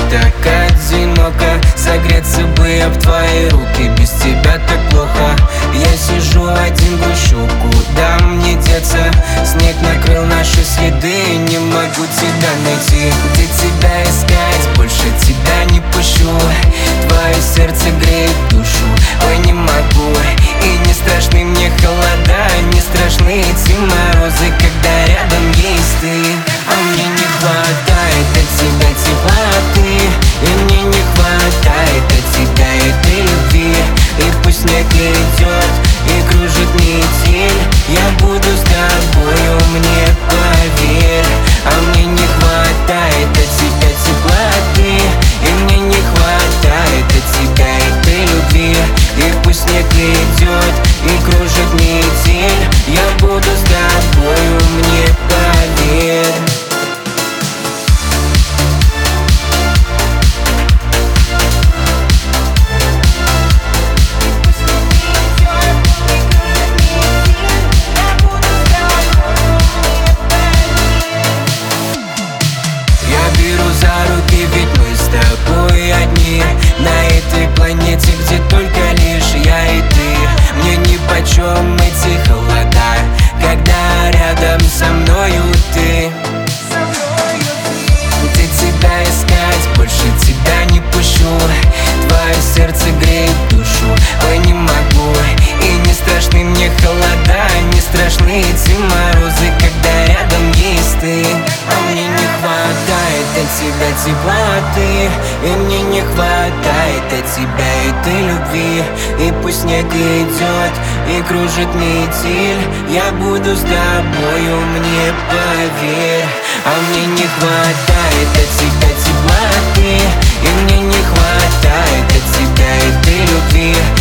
так одиноко. Согреться бы об твои руки, без тебя так плохо. Я сижу один, грущу, куда мне деться? Снег накрыл наши следы, не могу тебя найти. Где тебя искать, больше тебя не пущу. Твое сердце греет душу, ой, не могу. И не страшны мне холода, не страшны эти морозы, когда рядом есть ты. А мне не хватает от тебя теплоты, и мне не хватает от тебя этой любви. И пусть снег идет и кружит метель, я буду с тобою, мне поверь. А мне не хватает от тебя теплоты, и мне не хватает от тебя этой любви. И пусть снег идет и кружит метель, я буду с тобою, мне поверь. За руки, ведь мы с тобой одни на этой планете, где только лишь я и ты. Мне нипочем эти холода, когда рядом со мною ты. Где тебя искать, больше тебя не пущу. Твое сердце греет душу, ой, не могу. И не страшны мне холода, не страшны эти морозы, когда рядом есть ты. А мне не хватает от тебя теплоты, и мне не хватает от тебя этой любви. И пусть снег идет и кружит метель, я буду с тобою, мне поверь. А мне не хватает от тебя теплоты, и мне не хватает от тебя этой любви.